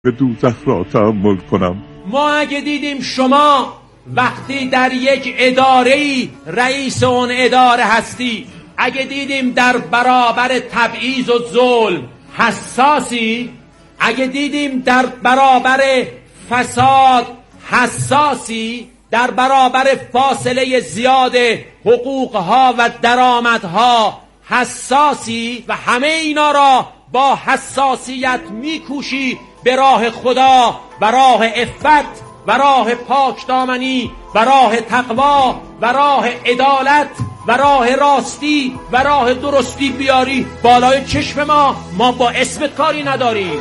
به دوزخ را تحمل کنم. ما اگه دیدیم شما وقتی در یک اداره‌ای رئیس اون اداره هستی، اگه دیدیم در برابر تبعیض و ظلم حساسی، اگه دیدیم در برابر فساد حساسی، در برابر فاصله زیاد حقوقها و درآمدها حساسی و همه اینا را با حساسیت میکوشی به راه خدا و راه عفت و راه پاکدامنی و راه تقوا و راه عدالت و راه راستی و راه درستی بیاری بالای چشم ما با اسمت کاری نداریم.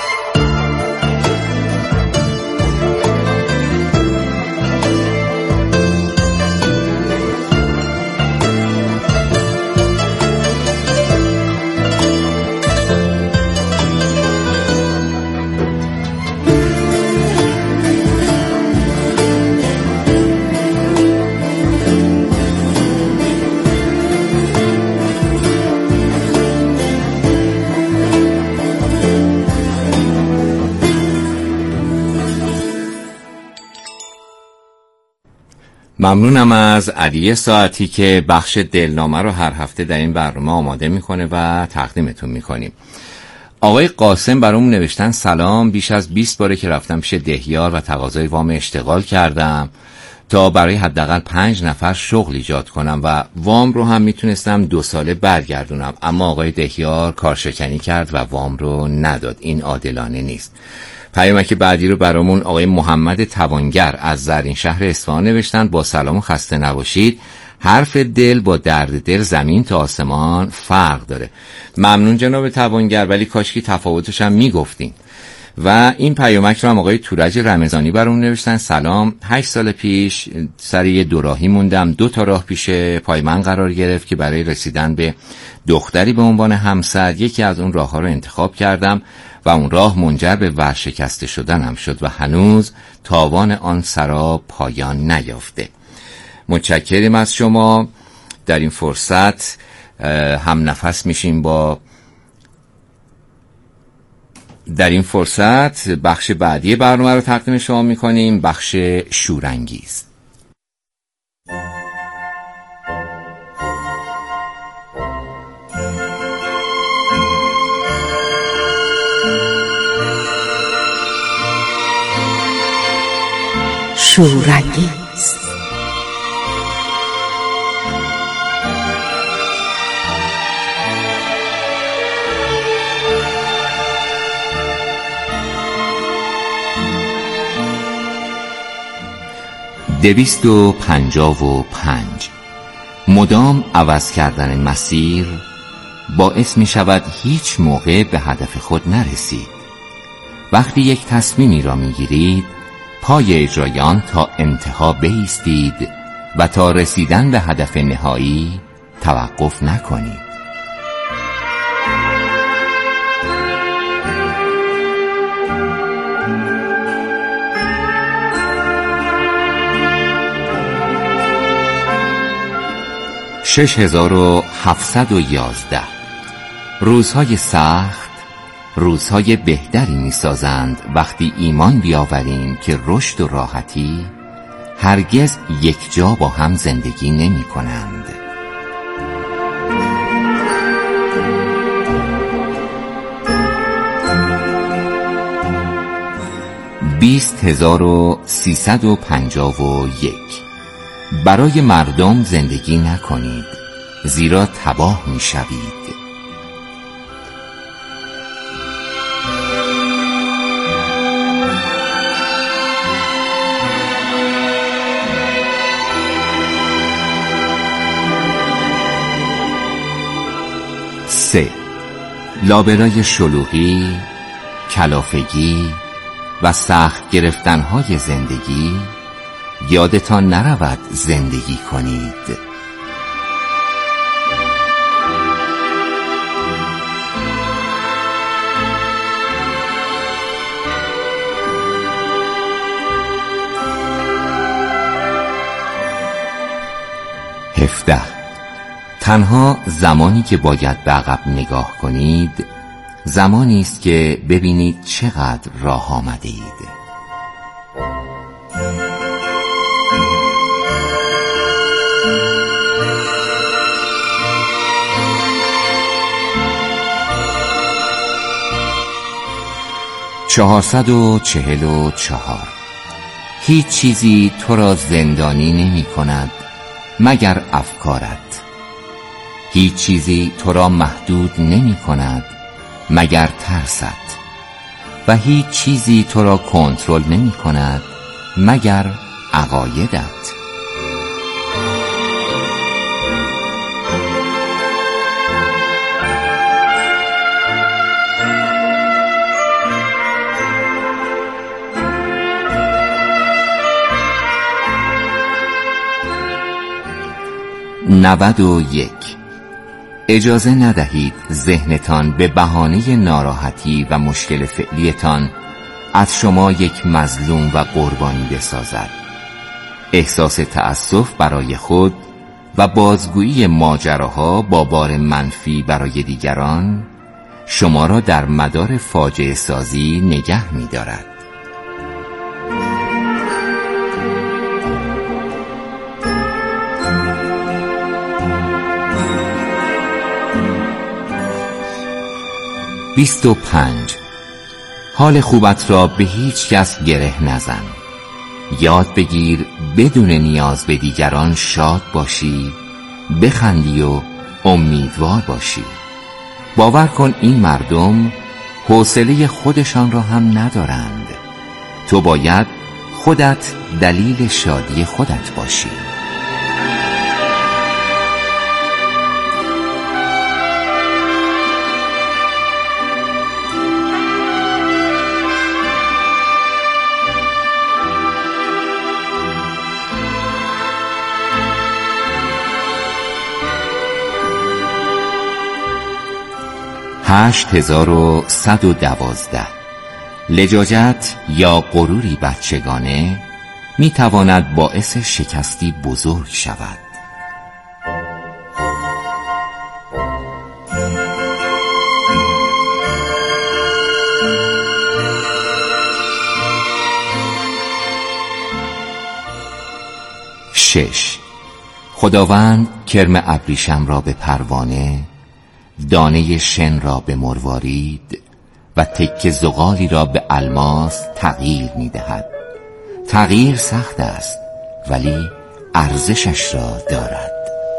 ممنونم از علی ساعتی که بخش دلنامه رو هر هفته در این برنامه آماده میکنه و تقدیمتون میکنیم. آقای قاسم برامون نوشتن سلام، بیش از 20 باره که رفتم پیش دهیار و تقاضای وام اشتغال کردم تا برای حداقل 5 نفر شغل ایجاد کنم و وام رو هم میتونستم 2 ساله برگردونم، اما آقای دهیار کارشکنی کرد و وام رو نداد. این عادلانه نیست. پیامک بعدی رو برامون آقای محمد توانگر از زرین شهر اصفهان نوشتن. با سلام و خسته نباشید. حرف دل با درد دل زمین تا آسمان فرق داره. ممنون جناب توانگر، ولی کاشکی تفاوتش هم میگفتین. و این پیامک رو هم آقای تورج رمضانی برامون نوشتن. سلام، 8 سال پیش سر یه دوراهی موندم. 2 تا راه پیش پای من قرار گرفت که برای رسیدن به دختری به عنوان همسر یکی از اون راه‌ها رو انتخاب کردم و اون راه منجر به ورشکسته شدنم شد و هنوز تاوان آن سرا پایان نیافته. متشکرم از شما. در این فرصت هم نفس میشیم بخش بعدی برنامه رو تقدیم شما میکنیم، بخش شورانگیز. شورانگیز. دویست و 55. مدام عوض کردن مسیر باعث می شود هیچ موقع به هدف خود نرسید. وقتی یک تصمیمی را می گیرید پای اجرای آن تا انتها بایستید و تا رسیدن به هدف نهایی توقف نکنید. شش 6711. روزهای سخت روزهای بهتری می‌سازند وقتی ایمان بیاوریم که رشد و راحتی هرگز یک جا با هم زندگی نمی‌کنند. بیست 1351. برای مردم زندگی نکنید زیرا تباه می‌شوید. لابلای شلوغی، کلافگی و سخت گرفتنهای زندگی یادتان نرود زندگی کنید. تنها زمانی که باید به عقب نگاه کنید زمانی است که ببینید چقدر راه آمده اید. چهارصد و 44. هیچ چیزی تو را زندانی نمی کند مگر افکارت. هیچ چیزی تو را محدود نمی کند مگر ترست. و هیچ چیزی تو را کنترل نمی کند مگر عقایدت. یک. اجازه ندهید ذهنتان به بهانه ناراحتی و مشکل فعلیتان از شما یک مظلوم و قربانی بسازد. احساس تأسف برای خود و بازگویی ماجراها با بار منفی برای دیگران شما را در مدار فاجعه سازی نگه می دارد. حال خوبت را به هیچ کس گره نزن. یاد بگیر بدون نیاز به دیگران شاد باشی، بخندی و امیدوار باشی. باور کن این مردم حوصله خودشان را هم ندارند. تو باید خودت دلیل شادی خودت باشی. 8112. لجاجت یا غروری بچگانه می تواند باعث شکستی بزرگ شود. خداوند کرم ابریشم را به پروانه، دانه شن را به مروارید و تکه زغالی را به الماس تغییر می دهد. تغییر سخت است ولی ارزشش را دارد.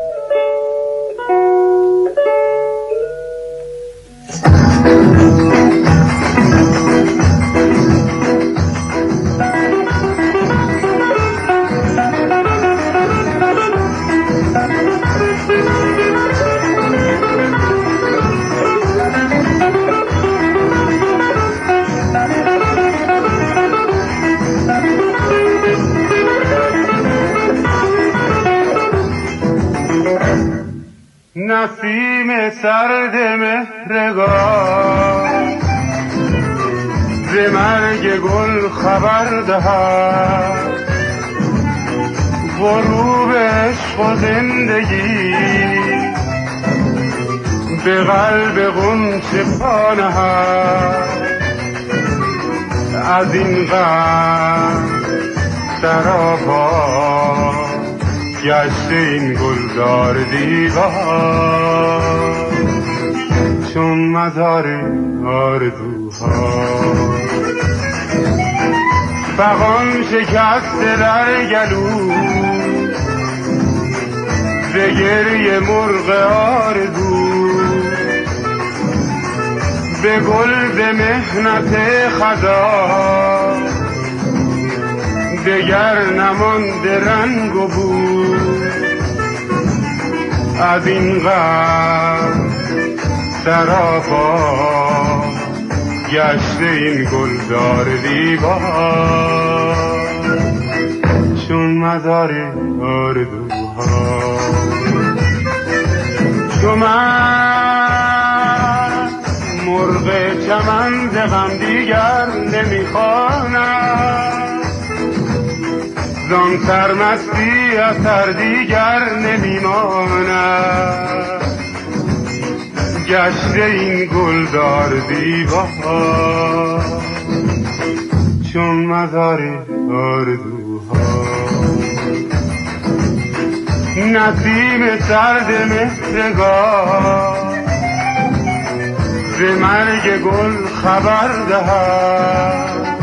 نسیم سرد مهرگان ز مرگ گل خبر دهد، غروب عشق و زندگی به قلب غنچه پا نهد. از این غم سراپا گشته این گلزار دیوار، چون مزار آرزوها. فغان شکسته در گلو ز گریه مرغ آرزو، به گل ز محنت خزان دگر نمانده رنگ و بو. از این غم سراپا گشته این گلزار دیوار، چون مزار آرزوها. چو من مرغ چمن ز غم دیگر نمیخوانم، زان سرمستی اثر دیگر نمیماند. گشته این گلدار دیوها چون مدار آرزوها نسیم سرد مهرگاه ز مرگ گل خبر دهد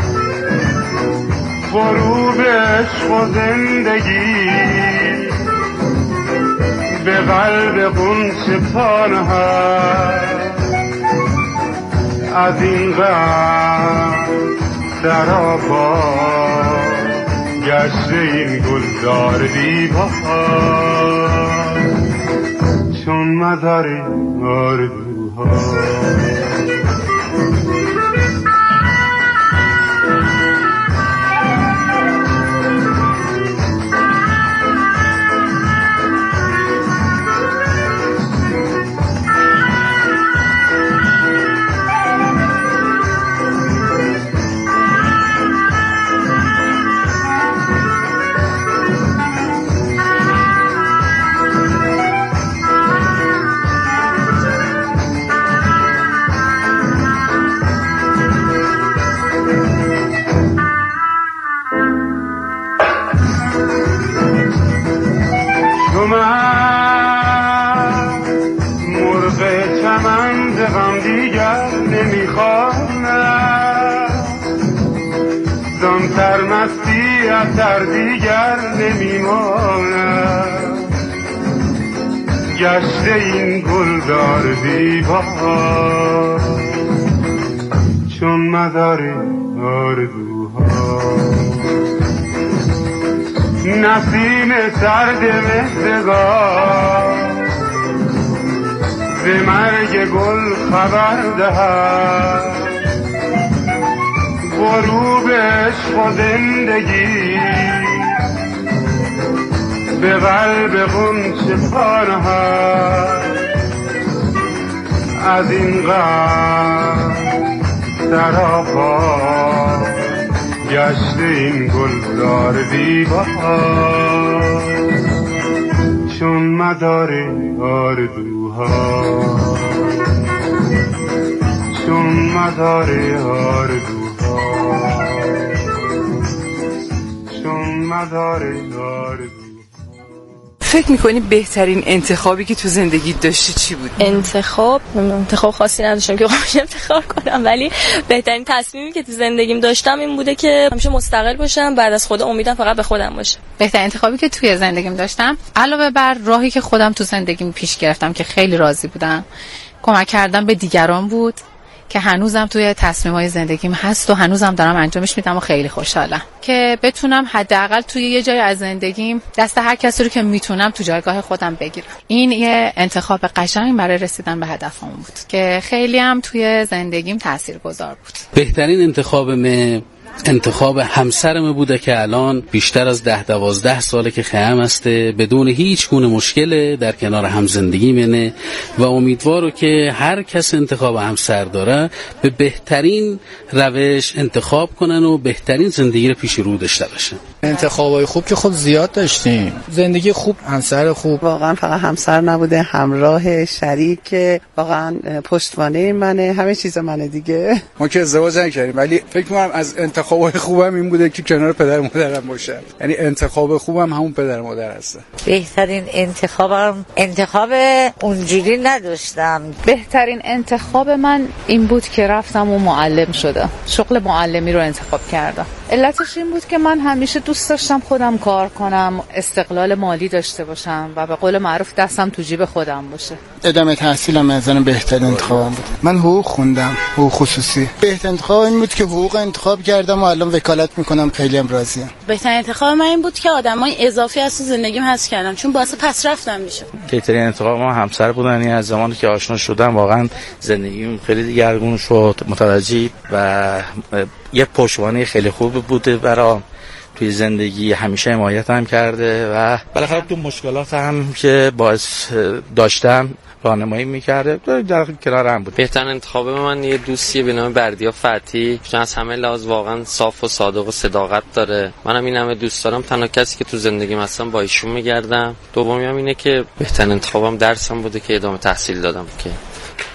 غروب عشق و زندگی به قلب غنچه پا نهد از این غم در آباد گشته این گلزار دیوها چون مدار آرزوها سرمستی اثر دیگر نمیماند گشته این گلدار دیوها چون مدار آرزوها نسیم سرد مهرگاه ز مرگ گل خبر دهد غروب عشق و زندگی به قلب غنچه پا نهد از این غم سراپا گشته این گلزار دیوها چون مدار آرزوها چون مدار آرزوها فکر میکنی بهترین انتخابی که تو زندگی داشتی چی بود؟ انتخاب خاصی نداشتم که خودم انتخاب کنم، ولی بهترین تصمیمی که تو زندگیم داشتم این بوده که همیشه مستقل باشم، بعد از خدا امیدم فقط به خودم باشه. بهترین انتخابی که توی زندگیم داشتم علاوه بر راهی که خودم تو زندگیم پیش گرفتم که خیلی راضی بودم، کمک کردن به دیگران بود که هنوزم توی تصمیم‌های زندگیم هست و هنوزم دارم انجامش میدم و خیلی خوشحالم که بتونم حداقل توی یه جای از زندگیم دست هر کسی رو که میتونم تو جایگاه خودم بگیرم. این یه انتخاب قشنگ برای رسیدن به هدفم بود که خیلی هم توی زندگیم تاثیرگذار بود. بهترین انتخاب همسرم بوده که الان بیشتر از 10-12 ساله که خیام هسته، بدون هیچ گونه مشکل در کنار هم زندگی منه و امیدوارم که هر کس انتخاب همسر داره به بهترین روش انتخاب کنن و بهترین زندگی رو پیش رو داشته باشن. انتخابای خوب که خب زیاد داشتیم، زندگی خوب، همسر خوب. واقعا فقط همسر نبوده، همراه، شریک، واقعا پشتوانه منه، همه چیز منه دیگه. ما که ازدواج نکردیم ولی فکر می‌کنم از انتخابای خوبم این بوده که کنار پدر مادرم باشم. یعنی انتخاب خوبم همون پدر مادر هست. بهترین انتخاب اونجوری نداشتم. بهترین انتخاب من این بود که رفتم و معلم شدم. شغل معلمی رو انتخاب کردم. علتش این بود که من همیشه دوست داشتم خودم کار کنم، استقلال مالی داشته باشم و به قول معروف دستم تو جیب خودم باشه. ادامه تحصیلم از اون بهترین انتخابم بود. من حقوق خوندم، حقوق خصوصی. بهترین انتخاب این بود که حقوق انتخاب کردم و الان وکالت میکنم، خیلی هم راضیم. بهترین انتخاب من این بود که آدمای اضافی از زندگیم حذف کردم چون باعث پس رفتم میشه. بهترین انتخاب ما همسر بودن. یعنی از زمانی که آشنا شدم واقعا زندگیم خیلی دیگرگون شد، متوجه و یه پشتوانه خیلی خوب بوده برام توی زندگی، همیشه حمایتم کرده و بالاخره تو مشکلات هم که باعث داشتم راهنمایی می‌کرده، در کنار هم بود. بهترین انتخاب من یه دوستیه به نام بردیا فتی، چون از همه لحاظ واقعا صاف و صادق و صداقت داره. منم این همه دوست دارم، تنها کسی که تو زندگیم هستم با ایشون میگردم. دومی هم اینه که بهترین انتخابم درسم بوده که ادامه تحصیل دادم که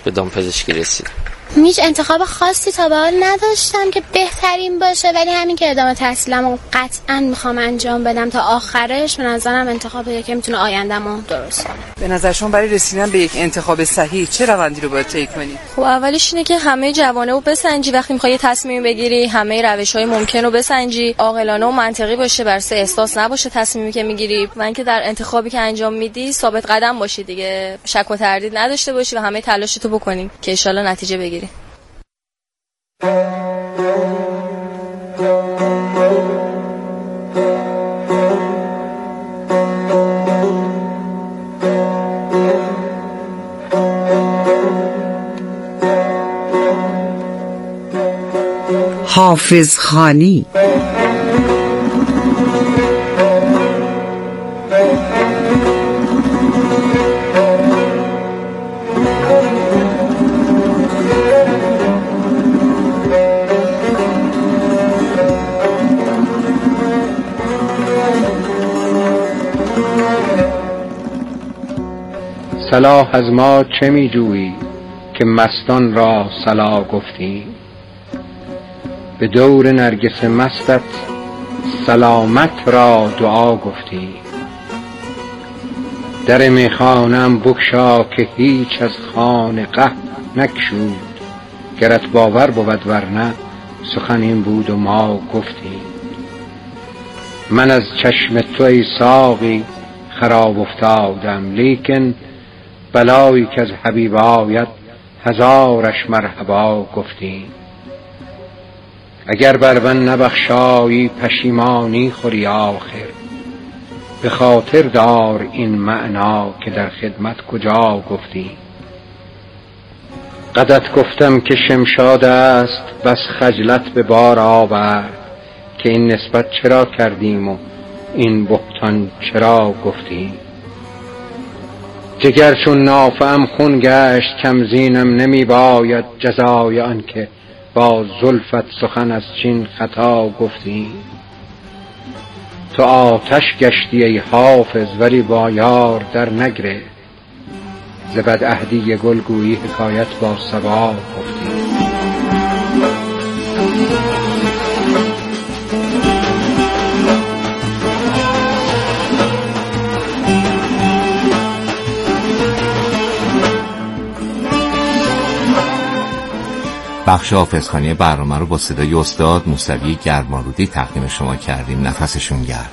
به دامپزشکی رسیدم. هیچ انتخاب خاصی تا به حال نداشتم که بهترین باشه، ولی همین که ادامه تحصیلمو قطعا میخوام انجام بدم تا آخرش، به نظرم انتخابیه که میتونه آینده‌مو درست کنه. به نظر شما برای رسیدن به یک انتخاب صحیح چه روندی رو باید طی کنی؟ خب اولش اینه که همه جوانه رو بسنجی، وقتی میخوای یه تصمیم بگیری همه روش‌های ممکن رو بسنجی، عاقلانه و منطقی باشه، بر اساس احساس نباشه تصمیمی که میگیری، و اینکه در انتخابی که انجام میدی ثابت قدم باشی دیگه، شک و تردید نداشته باشی و همه تلاشتو بکنی که ان شاءالله نتیجه بگیری. حافظ خانی. صلاح از ما چه می جویی که مستان را صلاح گفتیم؟ به دور نرگس مستت سلامت را دعا گفتیم. در میخانم بگشا که هیچ از خانقه نگشود، گرت باور بود ورنه سخن این بود و ما گفتیم. من از چشم تو ای ساقی خراب افتادم، لیکن بلایی که از حبیب آید هزارش مرحبا گفتیم. اگر بر من نبخشایی پشیمانی خوری آخر، به خاطر دار این معنا که در خدمت کجا گفتیم. قدت گفتم که شمشاد است بس خجلت به بار آورد، که این نسبت چرا کردیم و این بهتان چرا گفتیم. جگر چون نافم خون گشت کم زینم نمی باید، جزای آن که با زلفت سخن از چین خطا گفتیم. تو آتش گشتی ای حافظ ولی با یار در نگرفت، ز بدعهدی گل گویی حکایت با صبا گفتیم. بخش حافظخوانی برنامه رو با صدای استاد موسوی گرمارودی تقدیم شما کردیم. نفسشون گرم.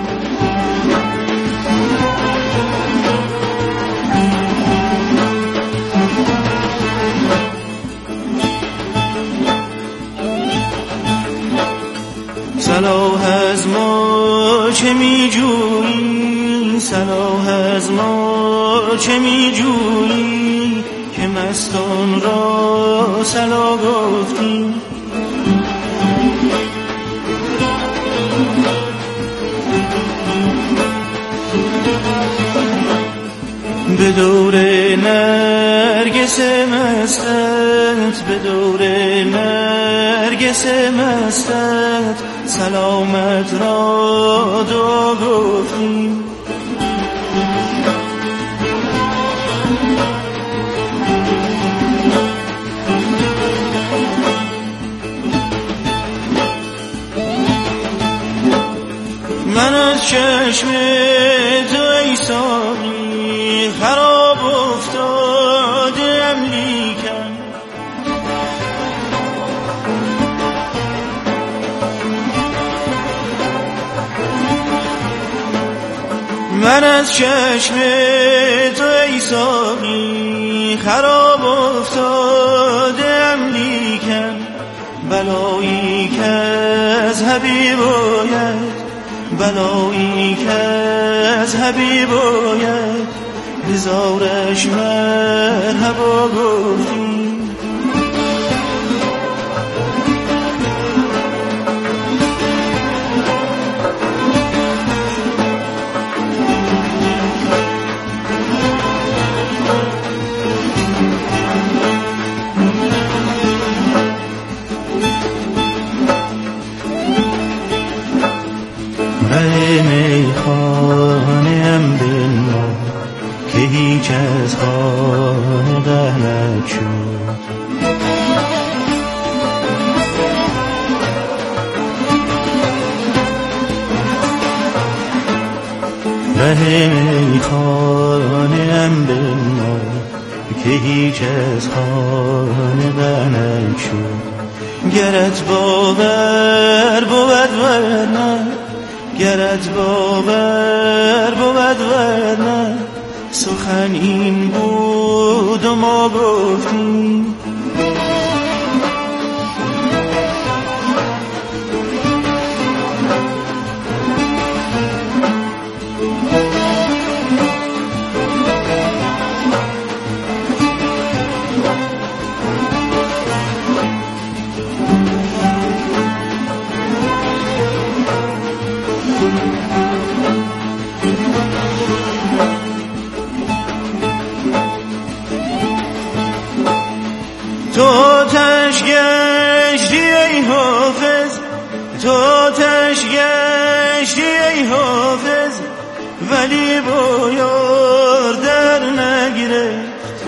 صلاح از ما چه می جویی، صلاح از ما چه می جویی، که مستان را صلاح گفتیم. به دور نرگس مستت، به دور نرگس مستت سلامت را دعا گفتیم. من از چشم تو ای ساقی خراب افتادم، لیکن من از چشم تو ای ساقی خراب افتادم، لیکن بلایی که از حبیب آید، بلایی که از حبیب آید هزارش مرحبا گفتیم. میخانم دل ما که هیچ از خانقه شد. ره میخانه‌ام بنما که هیچ از خانه غنک شد. گرت باور بود ورنه، گرت باور بود ورنه، سخن این بود و ما گفتیم. تو تش گشتی ای حافظ، تو تش گشتی ای حافظ، ولی با یار در نگیره.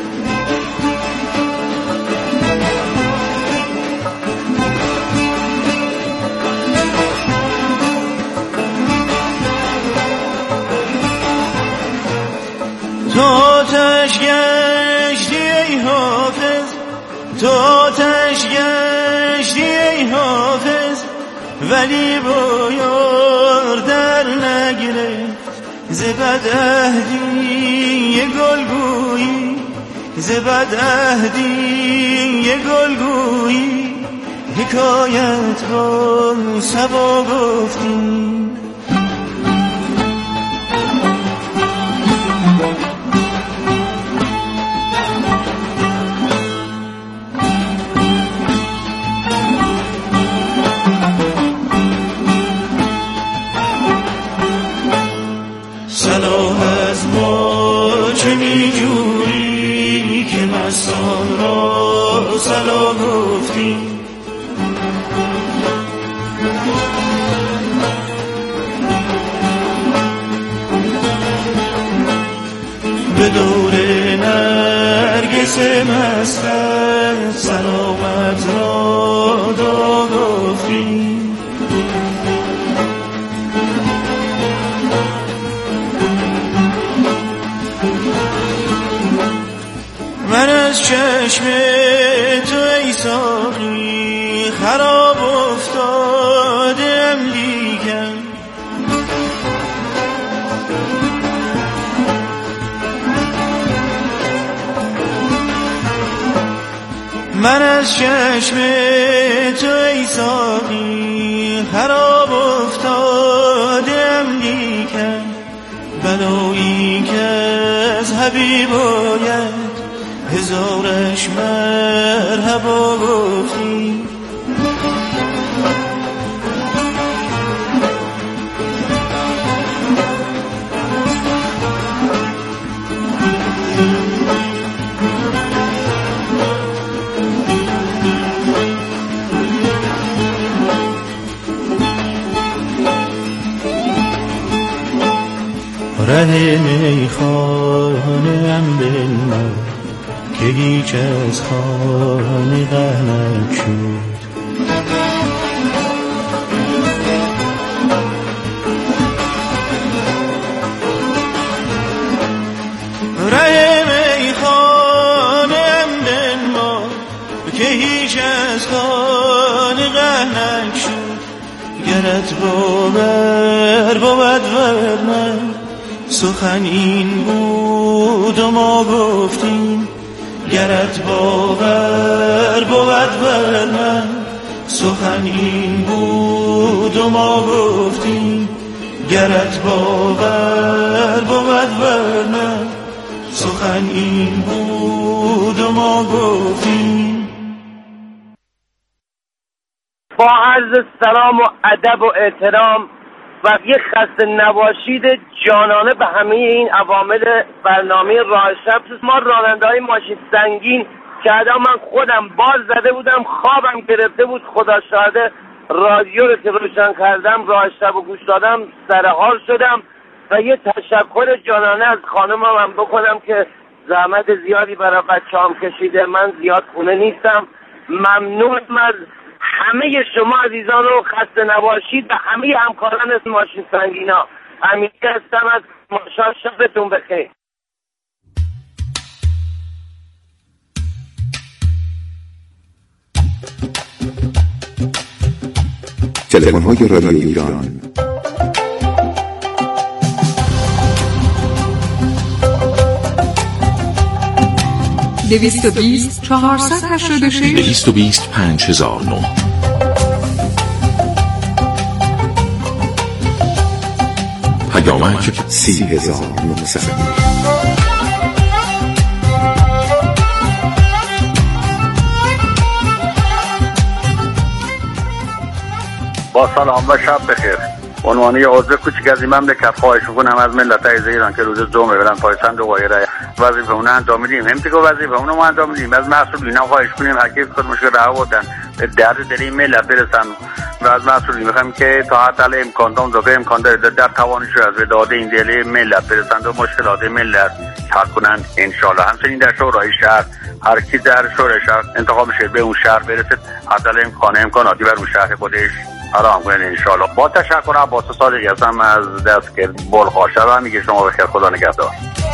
تو تش گشتی ای حافظ، تو تش گشتی ای حافظ، ولی با یار در نگرفت. ز بدعهدی یه گلگویی، ز بدعهدی یه گلگویی، حکایت با صبا گفتیم. صلاح از ما چه می جویی که مستان را صلاح گفتیم. به دور نرگس مستن سلامت را دعا گفتیم. من از چشم تو ای ساقی خراب افتادم لیکن، من از چشم تو ای ساقی خراب افتادم لیکن، بلایی که از حبیب آید هزارش مرحبا گفتیم. ره میخانه‌ام بنما که هیچ از خانه غنک شد. ره میخانه‌ام بنما که هیچ از خانه غنک شد. گرت باور بود ورنه، سخن این بود و ما گفتیم. گرت باور بود ورنه، سخن این بود و ما گفتیم. گرت باور بود ورنه، سخن این بود و ما گفتیم. با عرض سلام و ادب و احترام و یک خسته نباشید جانانه به همه این عوامل برنامه راه شب. ما راننده‌های ماشین سنگین که من خودم باز زده بودم، خوابم گرفته بود، خدا شاهده رادیو رو که روشن کردم راه شب و گوش دادم سرحال شدم و یه تشکر جانانه از خانمم هم بکنم که زحمت زیادی برای بچه‌ام کشیده. من زیاد خونه نیستم. ممنونم از همه شما عزیزان و خسته نباشید و همه همکاران ماشین سنگینا. امیر هستم از ماشا. شبتون بخیر. تلفن‌های رادیو ایران. دویست 486 220 5009. پیامک 30900. با سلام و شب بخیر. عنوان یه عضو کوچیک از این مملکت خواهش میکنم از ملت عزیز ایران که روز جمعه برن پای صندوق غیره وظیفه اون انجام میدیم. هم که وظیفه اون ما انجام میدیم، از مسئولین هم خواهش کنیم هر کی خود مشکل راه آوردن درد دل این ملت برسن و از مسئولین میخوایم که تا حد امکان داره امکان داره در توانش از داده این دل ملت برسن و مشکلات ملت حل کنن ان شاء الله. همچنین در شورای شهر هر کی در شورای شهر انتخاب شه به اون شهر برسه حد امکاناتی بر اون شهر خودش آرام کنید ان شاء الله. با تشکر عباس صادقی هستم از دست که بلخواشه و میگه شما بخیر. خدا نگهدار.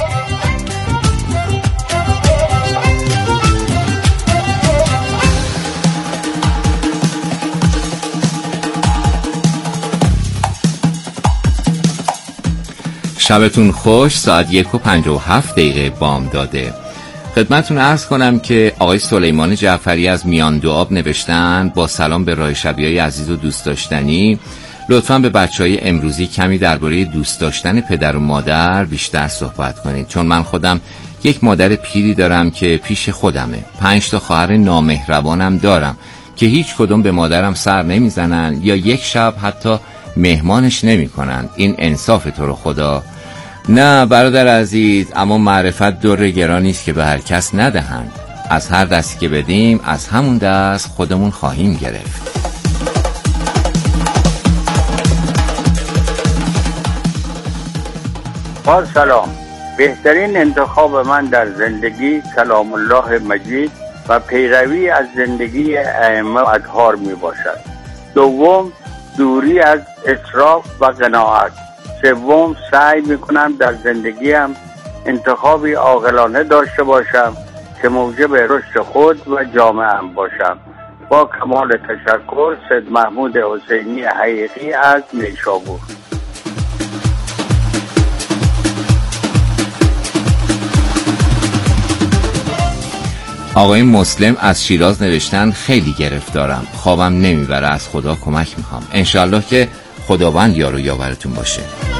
شبتون خوش. ساعت 1:57 بامداده. خدمتتون عرض کنم که آقای سلیمان جعفری از میان دو آب نوشتن با سلام به راه شبیهای عزیز و دوست داشتنی، لطفاً به بچهای امروزی کمی درباره دوست داشتن پدر و مادر بیشتر صحبت کنید، چون من خودم یک مادر پیری دارم که پیش خودمه. 5 تا خواهر نامهربانم دارم که هیچ کدوم به مادرم سر نمیزنن یا یک شب حتی مهمانش نمیکنن. این انصاف تو رو خدا؟ نه برادر عزیز، اما معرفت در گرانی است که به هر کس ندهند. از هر دستی که بدیم از همون دست خودمون خواهیم گرفت. با سلام. بهترین انتخاب من در زندگی کلام الله مجید و پیروی از زندگی ائمه و اطهار می باشد. دوم، دوری از اسراف و قناعت. سوم، سعی میکنم در زندگیم انتخابی عاقلانه داشته باشم که موجب رشد خود و جامعه‌ام باشم. با کمال تشکر، سید محمود حسینی حقیقی از نیشابور. آقای مسلم از شیراز نوشتن خیلی گرفتارم، خوابم نمیبره، از خدا کمک میخوام. انشالله که خداوند یار و یاورتون باشه.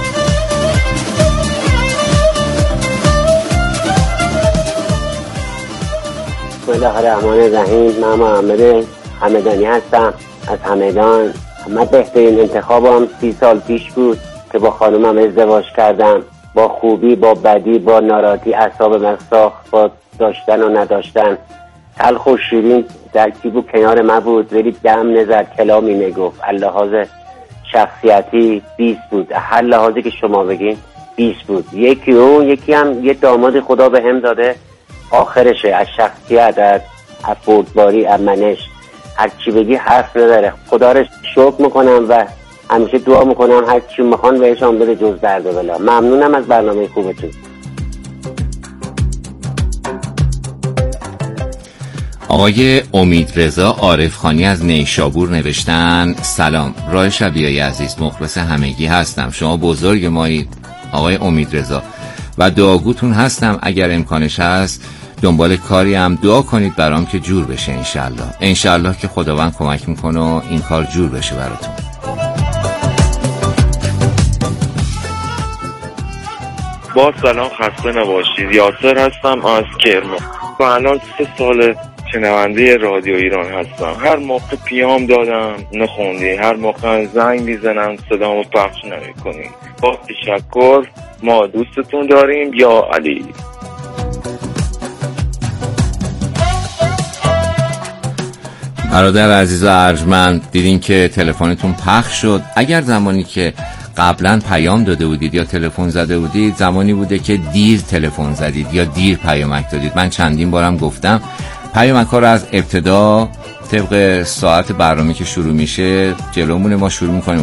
بسم الله الرحمن الرحیم. من محمد همدانی هستم از همدان. من بهترین انتخابم 30 سال پیش بود که با خانومم ازدواج کردم. با خوبی، با بدی، با ناراحتی، اعصاب من ساخت، با داشتن و نداشتن، تلخ و شیرین ترکیب و کنار من بود، ولی دم نزد، کلامی نگفت. اللحاظ شخصیتی 20 بود، هر لحاظی که شما بگین 20 بود. یکی اون، یکی هم یه داماد خدا به هم داده آخرشه، از شخصیت، از افوردباری، از منش، هر چی بگی حرف نداره. خدا رو شکر میکنم و همیشه دعا میکنم هر چی میخوان بهشان بده جز درد و بلا. ممنونم از برنامه خوبتون. آقای امیدرضا عارفخانی از نیشابور نوشتن سلام، راه شبیه‌ای عزیز، مخلص همگی هستم. شما بزرگ مایید آقای امیدرضا و دعاگوتون هستم. اگر امکانش هست دنبال کاری هم دعا کنید برام که جور بشه. انشالله که خداوند کمک میکنه و این کار جور بشه براتون. با سلام، خسته نباشید. یاسر هستم از کرمان و الان 3 سال شنونده رادیو ایران هستم. هر موقع پیام دادم نخوندی، هر موقع زنگ میزنم صدامو پخش نمی‌کنی. با تشکر، ما دوستتون داریم. یا علی. برادر عزیز و ارجمند، دیدین که تلفنتون پخش شد. اگر زمانی که قبلا پیام داده بودید یا تلفن زده بودید، زمانی بوده که دیر تلفن زدید یا دیر پیامک دادید. من چندین بارم گفتم پیامک ها رو از ابتدا طبق ساعت برنامه که شروع میشه جلومون ما شروع میکنیم